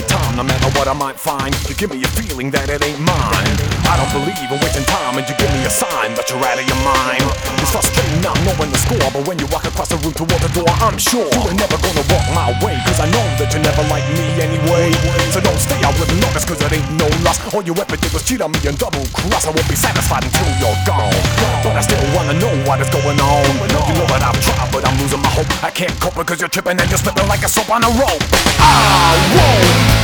time, no matter what I might find. You give me a feeling that it ain't mine. I don't believe in wasting time, and you give me a sign that you're out of your mind. It's frustrating not knowing the score, but when you walk across the room toward the door, I'm sure you ain't never gonna walk my way, cause I know that you never like me anyway. So don't stay out with lovers, cause it ain't no loss. All you ever did was cheat on me and double cross. I won't be satisfied until you're gone, but I still wanna know what is going on. You know that I've tried, but I'm losing my hope. I can't cope because you're tripping and you're slipping like a soap on a rope. I won't